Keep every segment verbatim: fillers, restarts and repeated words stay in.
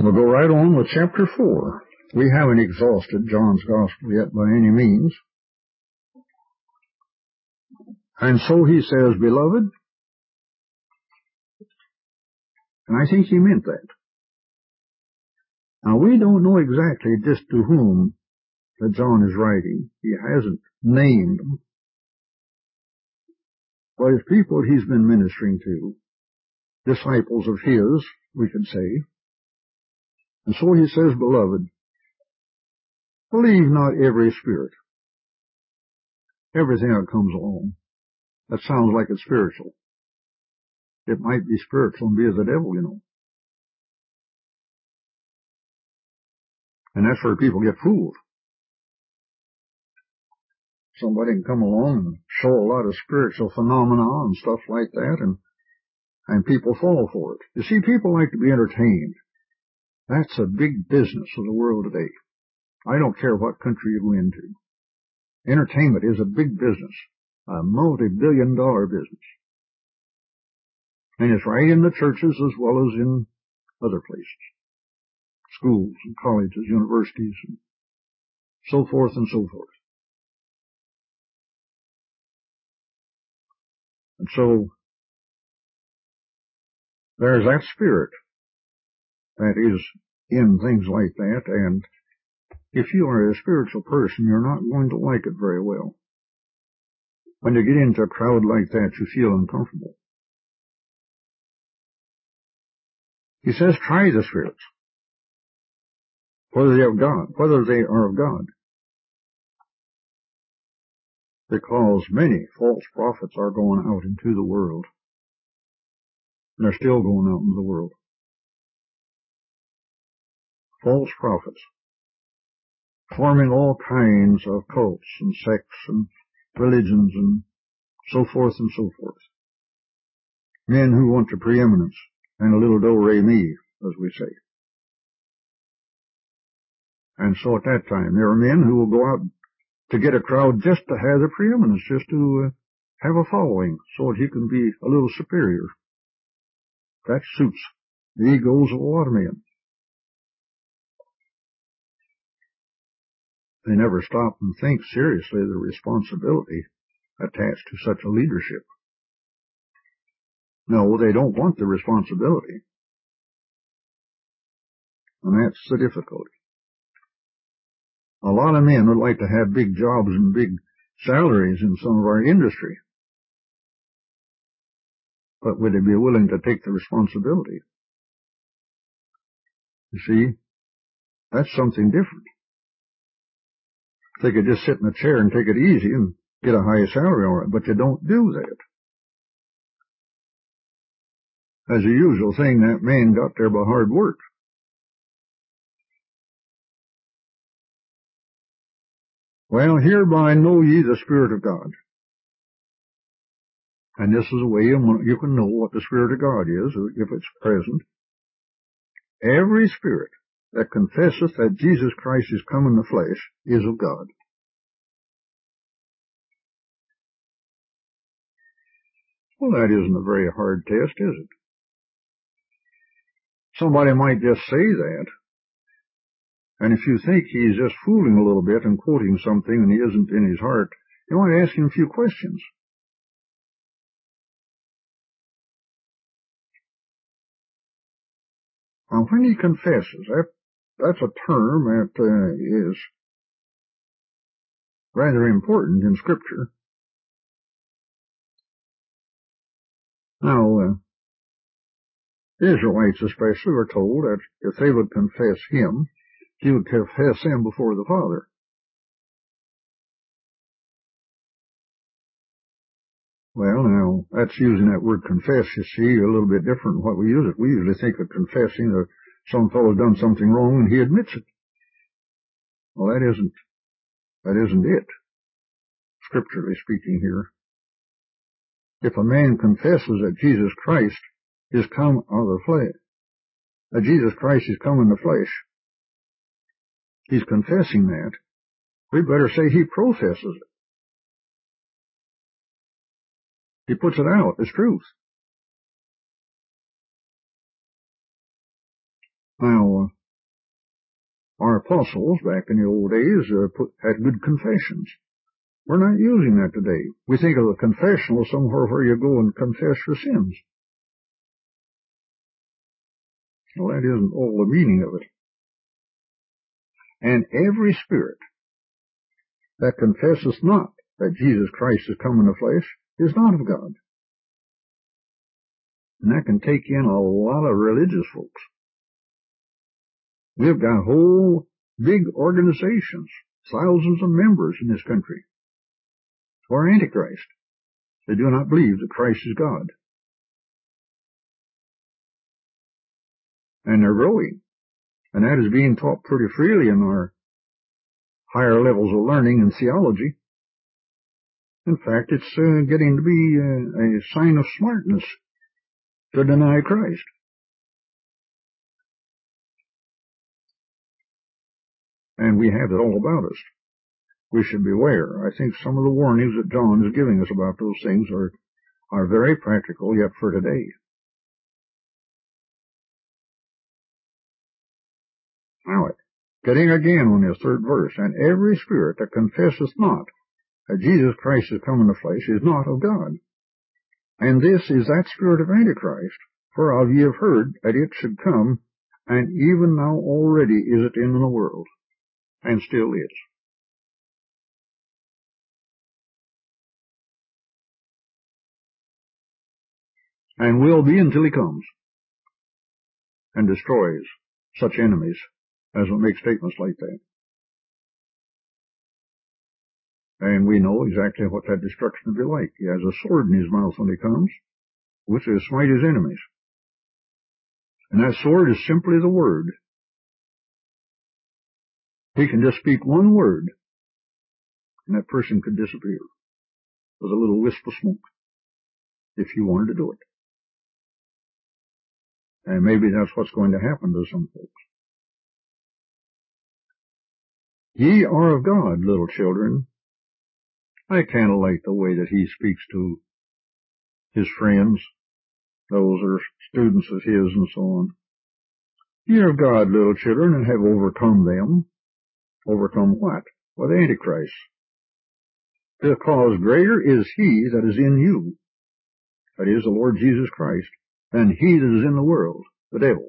We'll go right on with chapter four. We haven't exhausted John's Gospel yet by any means. And so he says, beloved, and I think he meant that. Now, we don't know exactly just to whom that John is writing. He hasn't named them. But it's people he's been ministering to, disciples of his, we could say. And so he says, beloved, believe not every spirit, everything that comes along. That sounds like it's spiritual. It might be spiritual and be of the devil, you know. And that's where people get fooled. Somebody can come along and show a lot of spiritual phenomena and stuff like that, and, and people fall for it. You see, people like to be entertained. That's a big business of the world today. I don't care what country you go into. Entertainment is a big business, a multi-billion dollar business. And it's right in the churches as well as in other places. Schools and colleges, universities, and so forth and so forth. And so, there's that spirit that is in things like that, and if you are a spiritual person, you're not going to like it very well. When you get into a crowd like that, you feel uncomfortable. He says, try the spirits, whether they are of God, whether they are of God. Because many false prophets are going out into the world. And they're still going out into the world. False prophets, forming all kinds of cults and sects and religions and so forth and so forth. Men who want the preeminence and a little do-re-mi, as we say. And so at that time, there are men who will go out to get a crowd just to have the preeminence, just to uh, have a following, so that he can be a little superior. That suits the egos of a lot of men. They never stop and think seriously of the responsibility attached to such a leadership. No, they don't want the responsibility. And that's the difficulty. A lot of men would like to have big jobs and big salaries in some of our industry. But would they be willing to take the responsibility? You see, that's something different. They could just sit in a chair and take it easy and get a high salary, all right, but you don't do that. As a usual thing, that man got there by hard work. Well, hereby know ye the Spirit of God. And this is a way you can know what the Spirit of God is, if it's present. Every spirit that confesseth that Jesus Christ is come in the flesh is of God. Well, that isn't a very hard test, is it? Somebody might just say that, and if you think he's just fooling a little bit and quoting something and he isn't in his heart, you might ask him a few questions. Now, when he confesses, that, that's a term that uh, is rather important in Scripture. Now, uh, the Israelites especially were told that if they would confess him, he would confess them before the Father. Well, now, that's using that word confess, you see, a little bit different than what we use it. We usually think of confessing that some fellow's done something wrong and he admits it. Well, that isn't, that isn't it, scripturally speaking here. If a man confesses that Jesus Christ is come of the flesh, that Jesus Christ is come in the flesh, he's confessing that. We better say he professes it. He puts it out as truth. Now, Our apostles back in the old days uh, put, had good confessions. We're not using that today. We think of a confessional somewhere where you go and confess your sins. Well, that isn't all the meaning of it. And every spirit that confesseth not that Jesus Christ is come in the flesh is not of God. And that can take in a lot of religious folks. We've got whole big organizations, thousands of members in this country, who are Antichrist. They do not believe that Christ is God. And they're growing. And that is being taught pretty freely in our higher levels of learning and theology. In fact, it's uh, getting to be uh, a sign of smartness to deny Christ. And we have it all about us. We should beware. I think some of the warnings that John is giving us about those things are, are very practical yet for today. Now, getting again on this third verse, and every spirit that confesseth not that Jesus Christ is come in the flesh is not of God. And this is that spirit of Antichrist, whereof ye have heard that it should come, and even now already is it in the world, and still is. And will be until he comes and destroys such enemies as will make statements like that. And we know exactly what that destruction will be like. He has a sword in his mouth when he comes, which is smite his enemies. And that sword is simply the word. He can just speak one word, and that person could disappear with a little wisp of smoke, if you wanted to do it. And maybe that's what's going to happen to some folks. Ye are of God, little children. I kind of like the way that he speaks to his friends. Those are students of his and so on. Ye are of God, little children, and have overcome them. Overcome what? Well, the Antichrist. Because greater is he that is in you, that is the Lord Jesus Christ, than he that is in the world, the devil.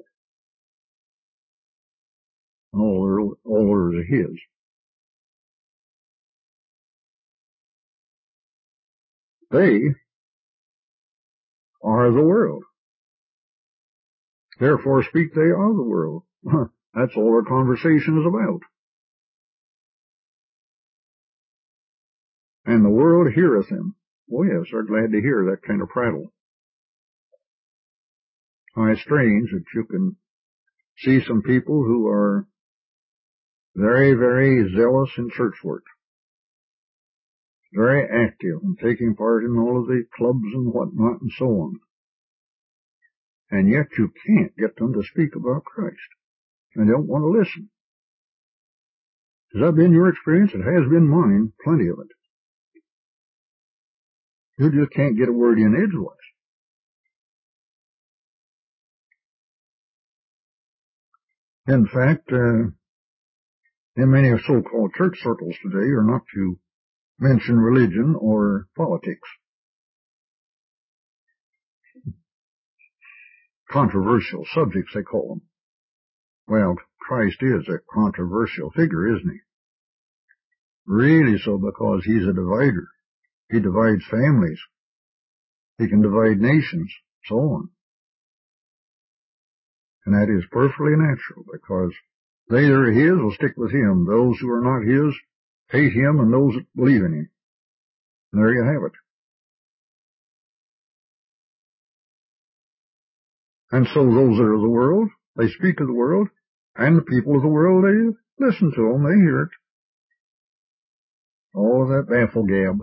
And all are his. They are the world. Therefore speak they of the world. That's all our conversation is about. And the world heareth him. Oh yes, they're glad to hear that kind of prattle. How strange that you can see some people who are very, very zealous in church work, very active and taking part in all of the clubs and whatnot and so on. And yet you can't get them to speak about Christ. And they don't want to listen. Has that been your experience? It has been mine, plenty of it. You just can't get a word in edgewise. In fact, uh, in many so-called church circles today are not to mention religion or politics. Controversial subjects, they call them. Well, Christ is a controversial figure, isn't he? Really so, because he's a divider. He divides families. He can divide nations, so on. And that is perfectly natural, because they that are his will stick with him. Those who are not his hate him, and those that believe in him. And there you have it. And so those that are of the world, they speak of the world, and the people of the world, they listen to them, they hear it. All of that baffle-gab.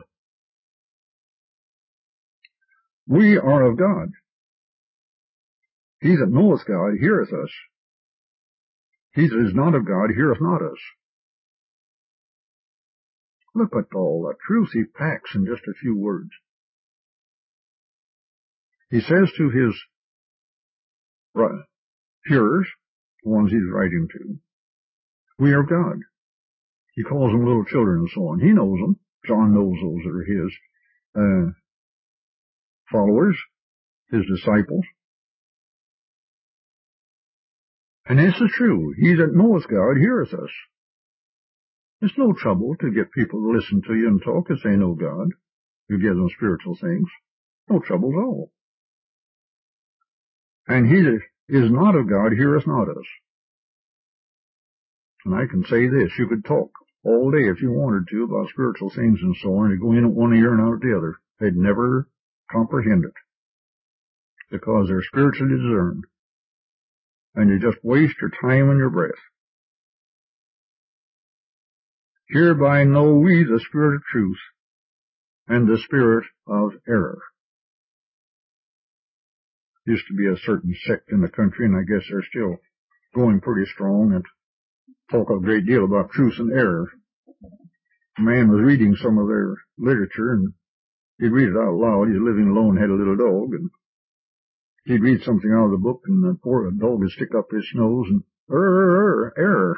We are of God. He that knoweth God heareth us. He that is not of God heareth not us. Look at all the truth he packs in just a few words. He says to his hearers, the ones he's writing to, We are of God. He calls them little children and so on. He knows them. John knows those that are his uh, followers, his disciples. And this is true. He that knoweth God heareth us. It's no trouble to get people to listen to you and talk as they know God. You give them spiritual things. No trouble at all. And he that is not of God heareth not us. And I can say this, you could talk all day if you wanted to about spiritual things and so on. You go in at one ear and out at the other. They'd never comprehend it because they're spiritually discerned. And you just waste your time and your breath. Hereby know we the spirit of truth and the spirit of error. Used to be a certain sect in the country, and I guess they're still going pretty strong and talk a great deal about truth and error. A man was reading some of their literature, and he'd read it out loud. He was living alone, had a little dog, and he'd read something out of the book, and the poor dog would stick up his nose and, error, error.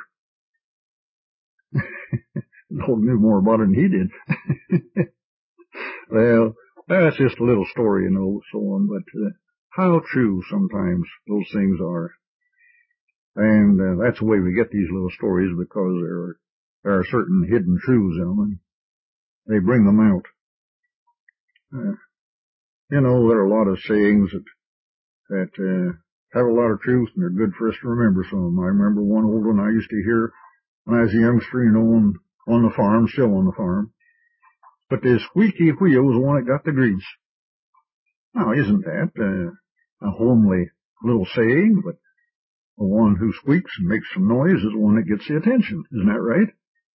The dog knew more about it than he did. Well, that's just a little story, you know, so on, but uh, how true sometimes those things are. And uh, that's the way we get these little stories, because there are, there are certain hidden truths in them, and they bring them out. Uh, you know, there are a lot of sayings that, that uh, have a lot of truth, and they're good for us to remember some of them. I remember one old one I used to hear when I was a youngster, you know, on, on the farm, still on the farm. But the squeaky wheel was the one that got the grease. Now, isn't that uh, a homely little saying? But the one who squeaks and makes some noise is the one that gets the attention. Isn't that right?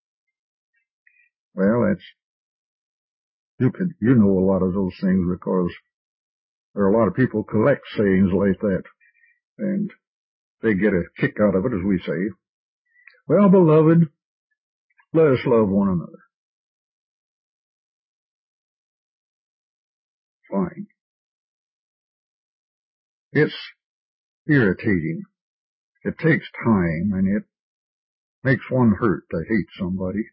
Well, that's, you could, you know a lot of those things, because there are a lot of people collect sayings like that, and they get a kick out of it, as we say. Well, beloved, let us love one another. Fine. It's irritating. It takes time, and it makes one hurt to hate somebody.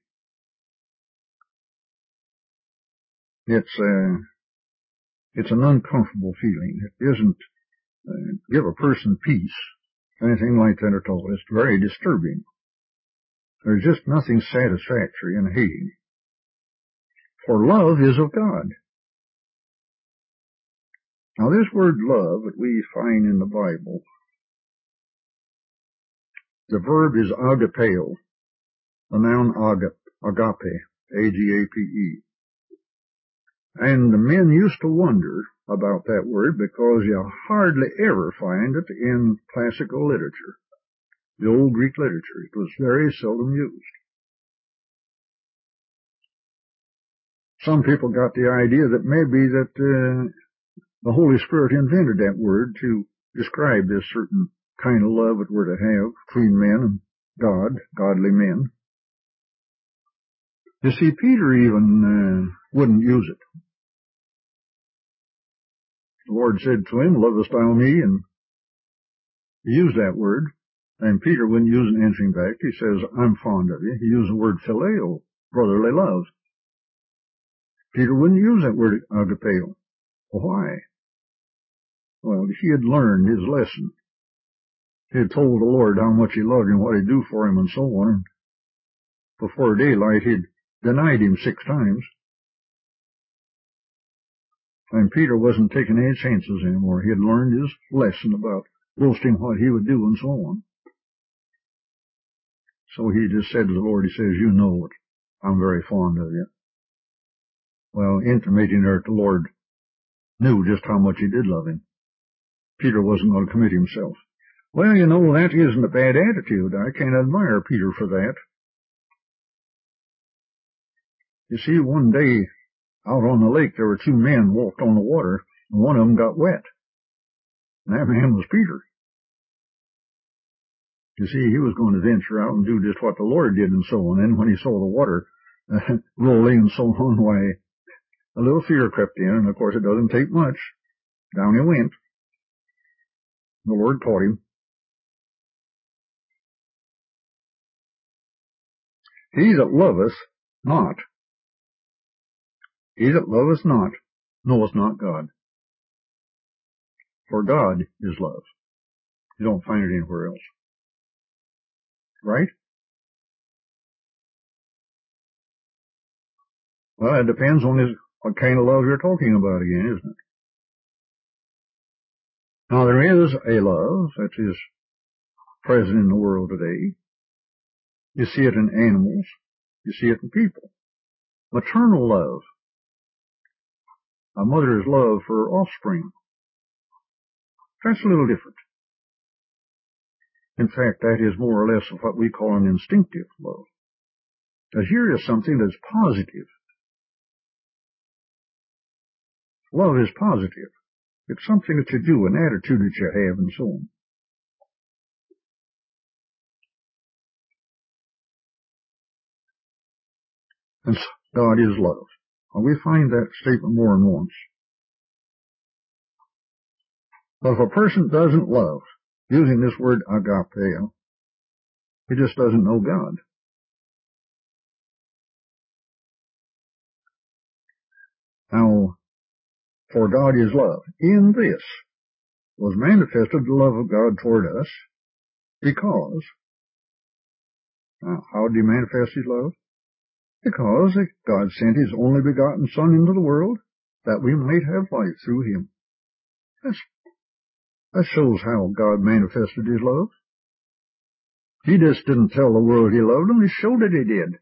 It's uh, it's an uncomfortable feeling. It doesn't uh, give a person peace, anything like that at all. It's very disturbing. There's just nothing satisfactory in hating. For love is of God. Now, this word love that we find in the Bible, the verb is agapeo, the noun agape, A G A P E. And the men used to wonder about that word, because you hardly ever find it in classical literature, the old Greek literature. It was very seldom used. Some people got the idea that maybe that uh, the Holy Spirit invented that word to describe this certain kind of love that we're to have between men and God, godly men. You see, Peter even uh, wouldn't use it. The Lord said to him, lovest thou me? And he used that word. And Peter wouldn't use it answering back. He says, I'm fond of you. He used the word phileo, brotherly love. Peter wouldn't use that word agapeo. Why? Well, he had learned his lesson. He had told the Lord how much he loved him, what he'd do for him, and so on. Before daylight, he'd denied him six times. And Peter wasn't taking any chances anymore. He had learned his lesson about boasting what he would do and so on. So he just said to the Lord, he says, you know it. I'm very fond of you. Well, intimating there, the Lord knew just how much he did love him. Peter wasn't going to commit himself. Well, you know, that isn't a bad attitude. I can't admire Peter for that. You see, one day out on the lake, there were two men walked on the water, and one of them got wet. And that man was Peter. You see, he was going to venture out and do just what the Lord did and so on. And when he saw the water uh, rolling and so on, why, a little fear crept in. And of course, it doesn't take much. Down he went. The Lord caught him. He that loveth not, he that loveth not, knoweth not God. For God is love. You don't find it anywhere else. Right? Well, it depends on his, what kind of love you're talking about again, isn't it? Now, there is a love that is present in the world today. You see it in animals. You see it in people. Maternal love. A mother's love for her offspring. That's a little different. In fact, that is more or less of what we call an instinctive love. Because here is something that's positive. Love is positive. It's something that you do, an attitude that you have, and so on. And God is love. And we find that statement more than once. But if a person doesn't love, using this word agapeo, he just doesn't know God. Now, for God is love. In this was manifested the love of God toward us, because, now, how did he manifest his love? Because God sent his only begotten Son into the world, that we might have life through him. That's, that shows how God manifested his love. He just didn't tell the world he loved them, he showed that he did.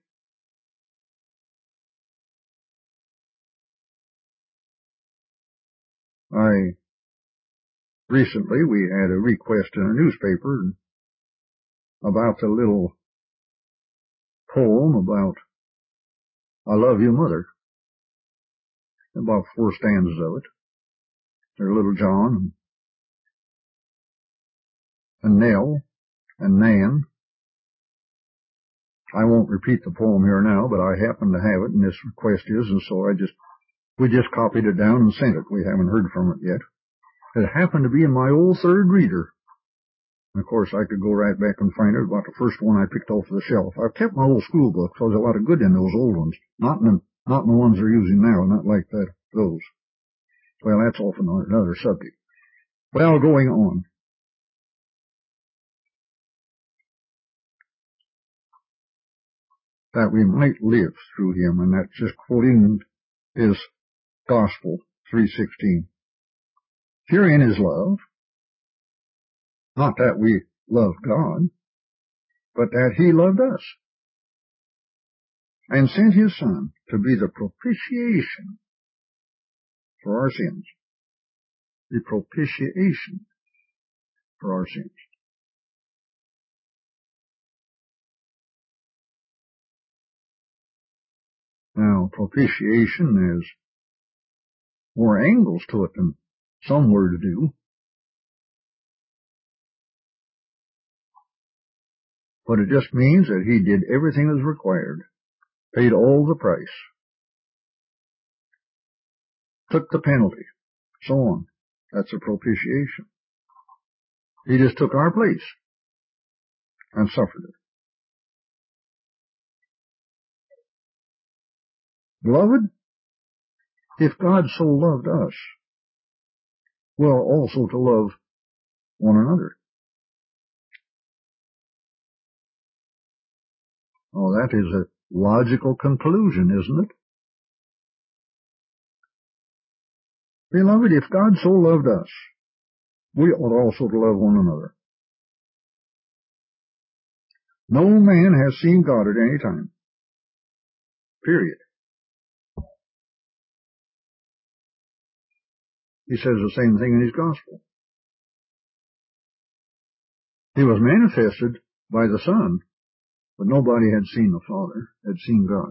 I, recently we had a request in a newspaper about the little poem about I Love You, Mother. About four stanzas of it. There's little John and Nell and Nan. I won't repeat the poem here now, but I happen to have it, and this request is, and so I just, we just copied it down and sent it. We haven't heard from it yet. It happened to be in my old third reader. And of course, I could go right back and find it, about the first one I picked off the shelf. I've kept my old school books, so there's a lot of good in those old ones. Not in the, not in the ones they're using now, not like that, those. Well, that's often another subject. Well, going on. That we might live through him, and that's just quoting his Gospel, three sixteen. Herein is love, not that we loved God, but that he loved us, and sent his Son to be the propitiation for our sins. The propitiation for our sins. Now, propitiation has more angles to it than some were to do. But it just means that he did everything that was required, paid all the price, took the penalty, so on. That's a propitiation. He just took our place and suffered it. Beloved, if God so loved us, we are also to love one another. Oh, that is a logical conclusion, isn't it? Beloved, if God so loved us, we ought also to love one another. No man has seen God at any time. Period. He says the same thing in his gospel. He was manifested by the Son, but nobody had seen the Father, had seen God.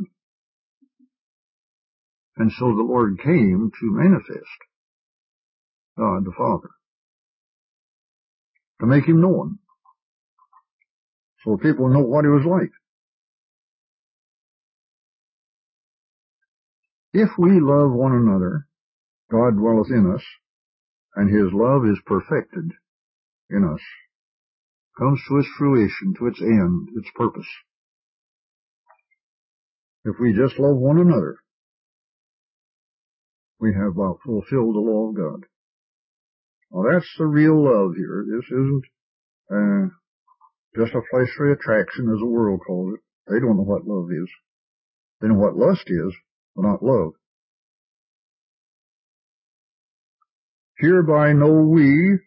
And so the Lord came to manifest God the Father, to make him known, so people know what he was like. If we love one another, God dwelleth in us, and his love is perfected in us, comes to its fruition, to its end, its purpose. If we just love one another, we have about fulfilled the law of God. Well, that's the real love here. This isn't uh, just a fleshly attraction, as the world calls it. They don't know what love is. They know what lust is, but not love. Hereby know we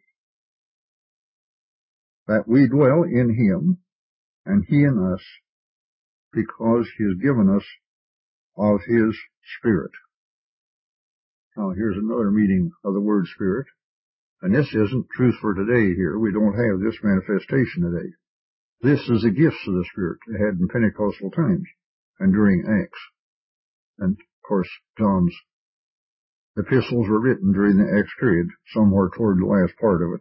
that we dwell in him, and he in us, because he has given us of his Spirit. Now here's another meaning of the word Spirit. And this isn't truth for today here. We don't have this manifestation today. This is the gifts of the Spirit they had in Pentecostal times and during Acts. And of course, John's epistles were written during the Acts period, somewhere toward the last part of it.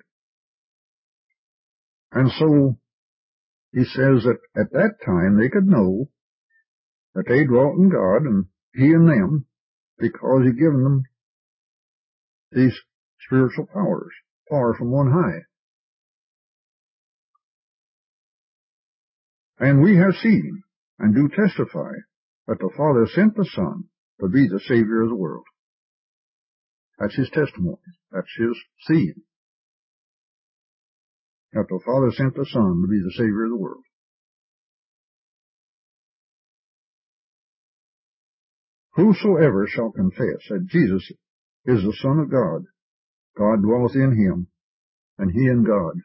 And so he says that at that time they could know that they dwelt in God and he in them, because he given them these spiritual powers, power from on high. And we have seen and do testify that the Father sent the Son to be the Savior of the world. That's his testimony. That's his seeing. That the Father sent the Son to be the Savior of the world. Whosoever shall confess that Jesus is the Son of God, God dwelleth in him, and he in God.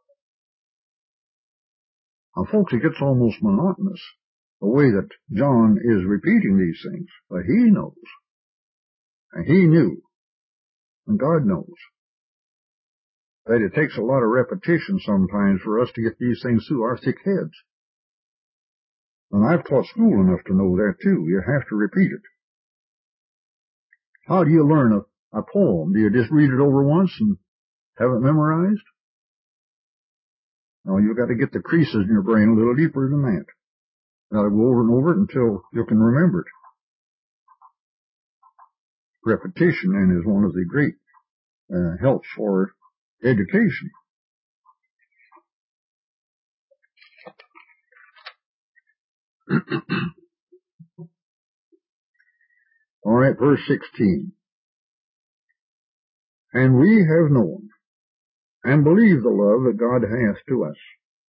Now, folks, it gets almost monotonous, the way that John is repeating these things. But he knows, and he knew, and God knows, that it takes a lot of repetition sometimes for us to get these things through our thick heads. And I've taught school enough to know that, too. You have to repeat it. How do you learn a, a poem? Do you just read it over once and have it memorized? No, you've got to get the creases in your brain a little deeper than that. You've got to go over and over it until you can remember it. Repetition, then, is one of the great uh, helps for education. All right, verse sixteen. And we have known and believed the love that God hath to us.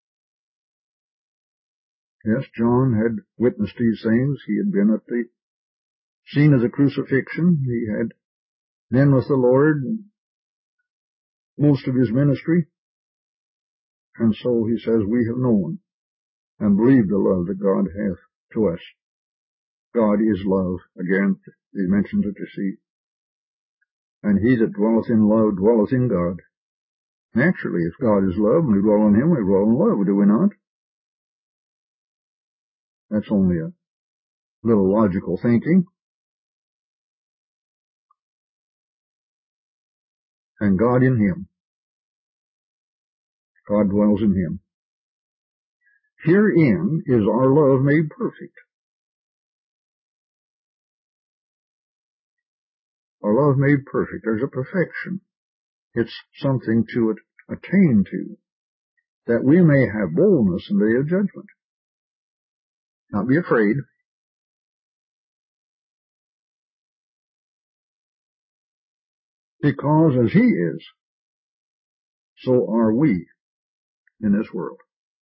Yes, John had witnessed these things. He had been at the scene of the crucifixion. He had been with the Lord most of his ministry. And so he says, we have known and believed the love that God hath to us. God is love. Again, he mentions it, you see. And he that dwelleth in love dwelleth in God. Naturally, if God is love and we dwell in him, we dwell in love, do we not? That's only a little logical thinking. And God in him. God dwells in him. Herein is our love made perfect. Our love made perfect. There's a perfection. It's something to attain to, that we may have boldness in the day of judgment. Not be afraid. Because as he is, so are we in this world.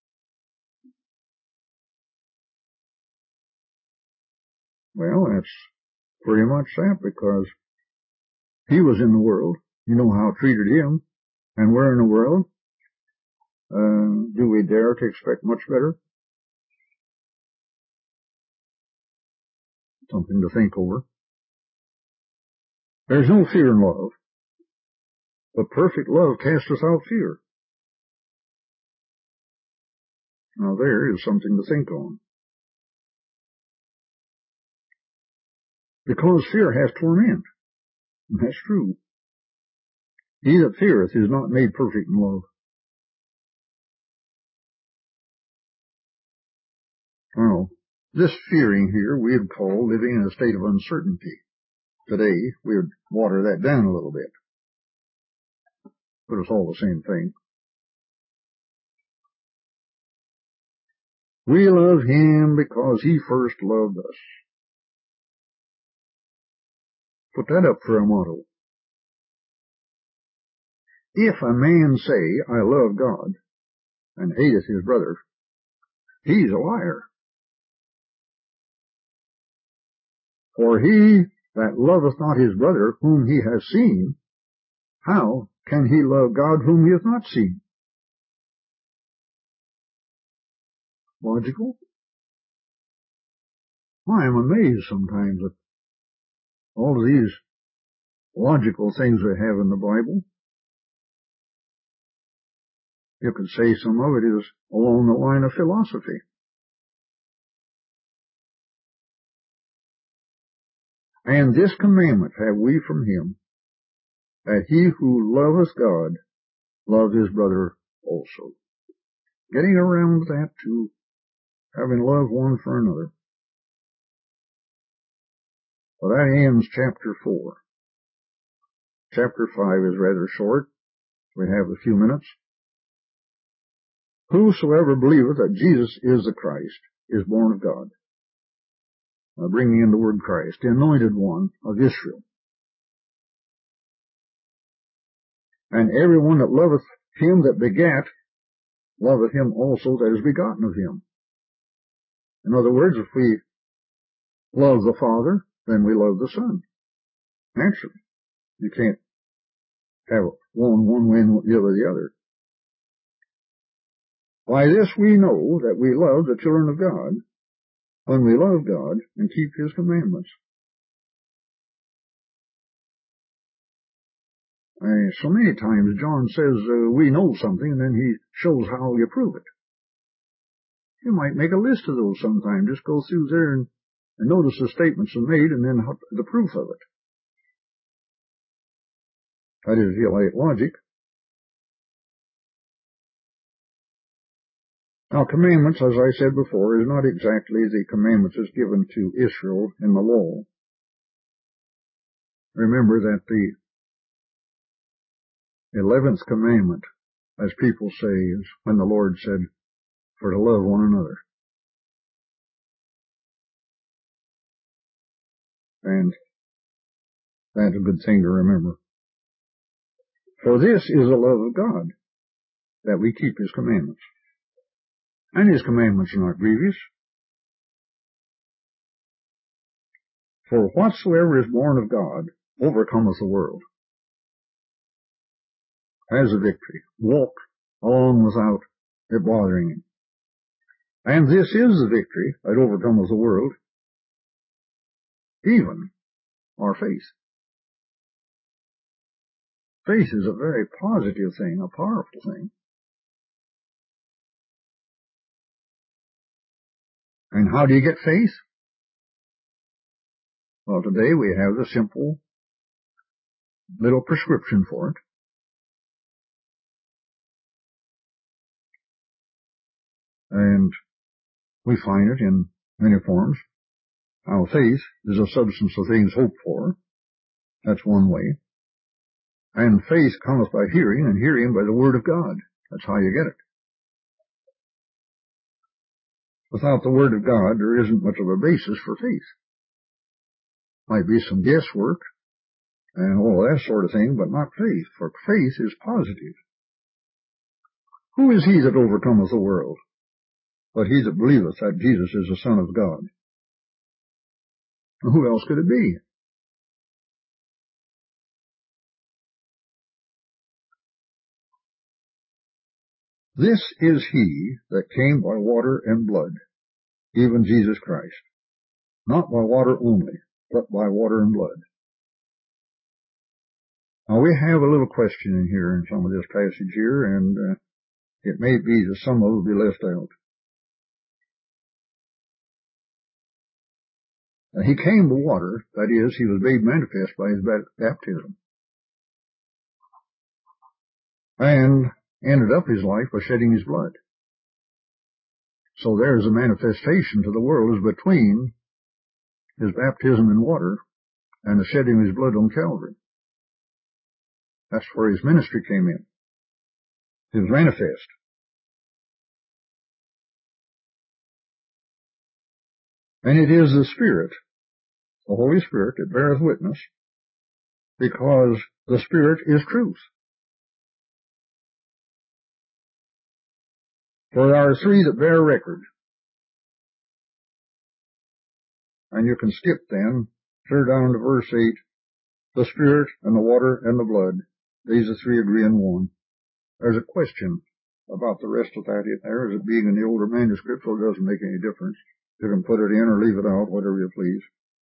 Well, that's pretty much that, because he was in the world. You know how it treated him. And we're in the world. Uh, do we dare to expect much better? Something to think over. There's no fear in love, but perfect love casteth out fear. Now there is something to think on. Because fear hath torment. And that's true. He that feareth is not made perfect in love. Now, this fearing here we would call living in a state of uncertainty. Today, we would water that down a little bit. But it's all the same thing. We love him because he first loved us. Put that up for a motto. If a man say, I love God, and hateth his brother, he's a liar. For he that loveth not his brother whom he has seen, how can he love God whom he hath not seen? Logical? I am amazed sometimes at all of these logical things we have in the Bible. You could say some of it is along the line of philosophy. And this commandment have we from him, that he who loveth God love his brother also. Getting around that to having love one for another. Well, that ends chapter four. Chapter five is rather short. We have a few minutes. Whosoever believeth that Jesus is the Christ is born of God. Now bringing in the word Christ, the anointed one of Israel. And every one that loveth him that begat, loveth him also that is begotten of him. In other words, if we love the Father, then we love the Son. Naturally. You can't have one one way and the other the other. By this we know that we love the children of God, when we love God and keep his commandments. Uh, so many times John says uh, we know something, and then he shows how you prove it. You might make a list of those sometime. Just go through there and, and notice the statements are made and then the proof of it. That is, if you like logic. Now, commandments, as I said before, is not exactly the commandments as given to Israel in the law. Remember that the eleventh commandment, as people say, is when the Lord said, for to love one another. And that's a good thing to remember. For this is the love of God, that we keep his commandments. And his commandments are not grievous. For whatsoever is born of God overcometh the world. Has a victory. Walk along without it bothering him. And this is the victory that overcometh the world, even our faith. Faith is a very positive thing, a powerful thing. And how do you get faith? Well, today we have the simple little prescription for it. And we find it in many forms. How faith is a substance of things hoped for. That's one way. And faith cometh by hearing, and hearing by the word of God. That's how you get it. Without the word of God, there isn't much of a basis for faith. Might be some guesswork and all that sort of thing, but not faith, for faith is positive. Who is he that overcometh the world? But he that believeth that Jesus is the Son of God. And who else could it be? This is he that came by water and blood, even Jesus Christ. Not by water only, but by water and blood. Now we have a little question in here in some of this passage here, and uh, it may be that some of it will be left out. Now, he came by water, that is, he was made manifest by his baptism. And ended up his life by shedding his blood. So there's a manifestation to the world as between his baptism in water and the shedding of his blood on Calvary. That's where his ministry came in. It was manifest. And it is the Spirit, the Holy Spirit, that beareth witness because the Spirit is truth. For there are three that bear record. And you can skip then, clear down to verse eight, the Spirit and the water and the blood. These are three agree in one. There's a question about the rest of that in there, as it being in the older manuscript, so it doesn't make any difference. You can put it in or leave it out, whatever you please.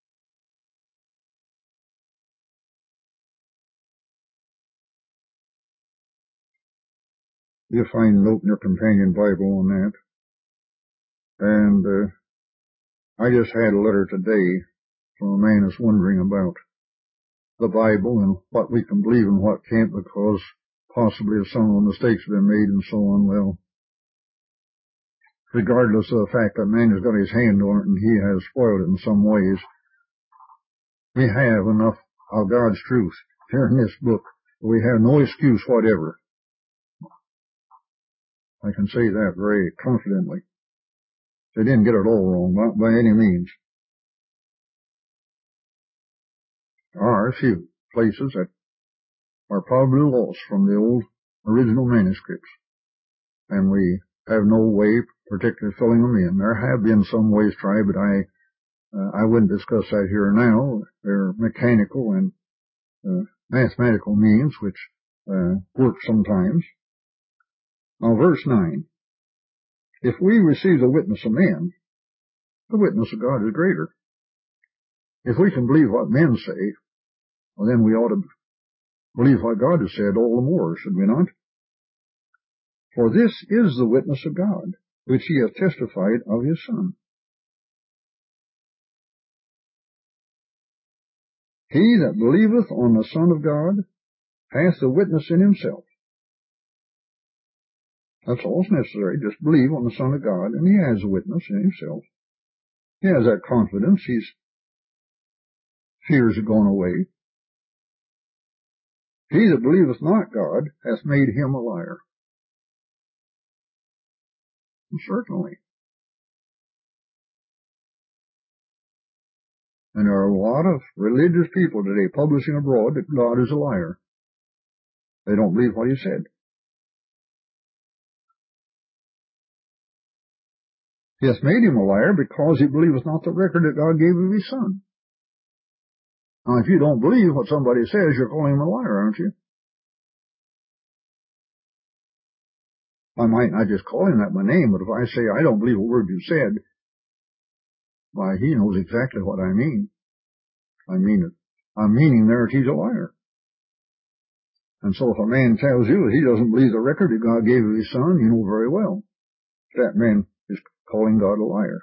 You'll find a note in your companion Bible on that. And uh, I just had a letter today from a man that's wondering about the Bible and what we can believe and what can't, because possibly if some of the mistakes have been made and so on. Well, regardless of the fact that man has got his hand on it and he has spoiled it in some ways, we have enough of God's truth here in this book. We have no excuse whatever. I can say that very confidently. They didn't get it all wrong, not by any means. There are a few places that are probably lost from the old original manuscripts, and we have no way particularly filling them in. There have been some ways tried, but I uh, I wouldn't discuss that here now. They're mechanical and uh, mathematical means which uh, work sometimes. Now, verse nine. If we receive the witness of men, the witness of God is greater. If we can believe what men say, well, then we ought to believe what God has said all the more, should we not? For this is the witness of God, which he hath testified of his Son. He that believeth on the Son of God hath the witness in himself. That's all that's necessary. Just believe on the Son of God, and he has a witness in himself. He has that confidence. His fears are gone away. He that believeth not God hath made him a liar. And certainly. And there are a lot of religious people today publishing abroad that God is a liar. They don't believe what he said. He hath made him a liar because he believeth not the record that God gave of his Son. Now, if you don't believe what somebody says, you're calling him a liar, aren't you? I might not just call him that by name, but if I say I don't believe a word you said, why, he knows exactly what I mean. I mean it. I'm meaning there that he's a liar. And so if a man tells you that he doesn't believe the record that God gave of his Son, you know very well that man is calling God a liar.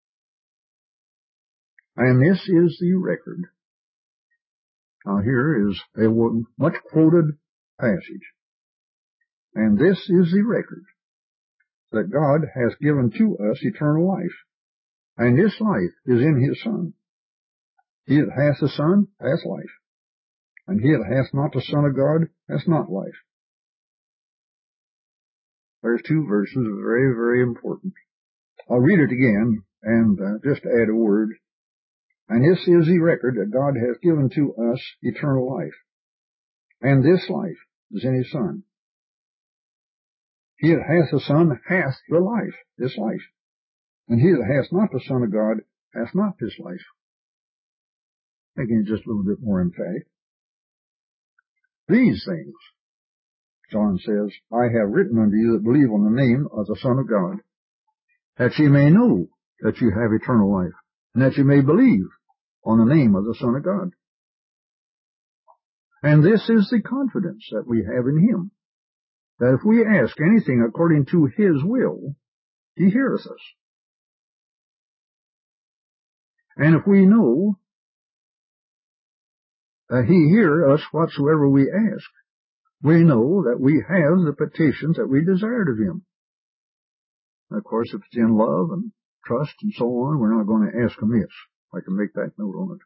And this is the record. Now here is a much quoted passage. And this is the record, that God has given to us eternal life. And this life is in his Son. He that hath the Son hath life. And he that hath not the Son of God hath not life. There's two verses very, very important. I'll read it again and uh, just add a word. And this is the record that God hath given to us eternal life. And this life is in his Son. He that hath the Son hath the life, this life. And he that hath not the Son of God hath not this life. Making it just a little bit more emphatic. These things, John says, I have written unto you that believe on the name of the Son of God, that ye may know that ye have eternal life, and that ye may believe on the name of the Son of God. And this is the confidence that we have in him, that if we ask anything according to his will, he heareth us. And if we know that he hear us whatsoever we ask, we know that we have the petitions that we desired of him. And of course, if it's in love and trust and so on, we're not going to ask amiss. I can make that note on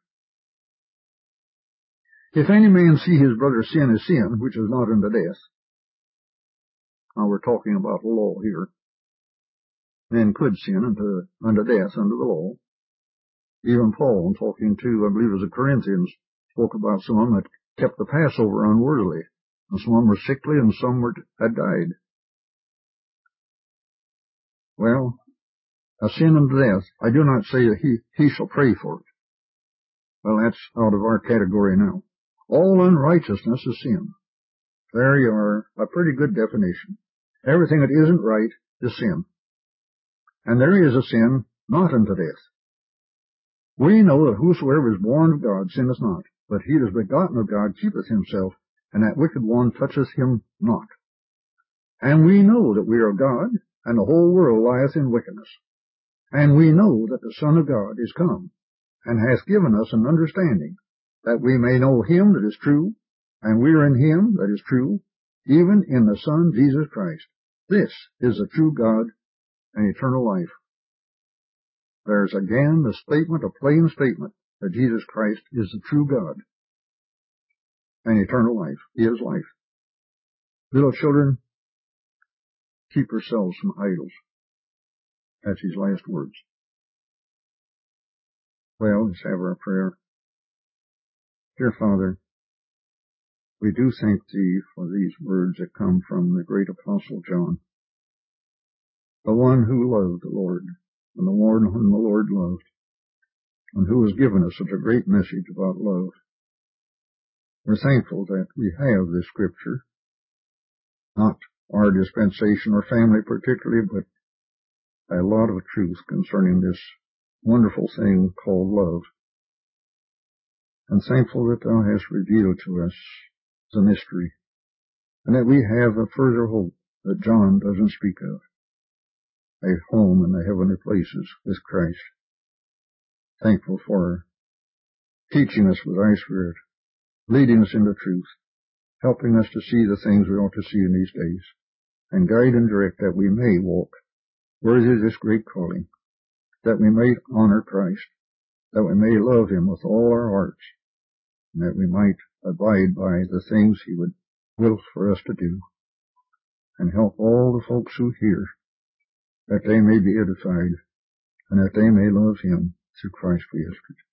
it. If any man see his brother sin a sin, which is not unto death, now we're talking about the law here, men could sin unto, unto death under the law. Even Paul, talking to, I believe it was the Corinthians, spoke about some that kept the Passover unworthily, and some were sickly and some were, had died. Well, a sin unto death, I do not say that he, he shall pray for it. Well, that's out of our category now. All unrighteousness is sin. There you are, a pretty good definition. Everything that isn't right is sin. And there is a sin not unto death. We know that whosoever is born of God sinneth not, but he that is begotten of God keepeth himself, and that wicked one toucheth him not. And we know that we are of God, and the whole world lieth in wickedness. And we know that the Son of God is come, and hath given us an understanding, that we may know him that is true, and we are in him that is true, even in the Son Jesus Christ. This is the true God and eternal life. There's again the statement, a plain statement, that Jesus Christ is the true God and eternal life. He is life. Little children, keep yourselves from idols. That's his last words. Well, let's have our prayer. Dear Father, we do thank thee for these words that come from the great Apostle John, the one who loved the Lord, and the one whom the Lord loved, and who has given us such a great message about love. We're thankful that we have this scripture, not our dispensation or family particularly, but a lot of truth concerning this wonderful thing called love. And thankful that thou hast revealed to us the mystery, and that we have a further hope that John doesn't speak of, a home in the heavenly places with Christ. Thankful for teaching us with thy Spirit, leading us into truth, helping us to see the things we ought to see in these days, and guide and direct that we may walk worthy of this great calling, that we may honor Christ, that we may love him with all our hearts, and that we might abide by the things he would will for us to do, and help all the folks who hear, that they may be edified, and that they may love him through Christ we ask it.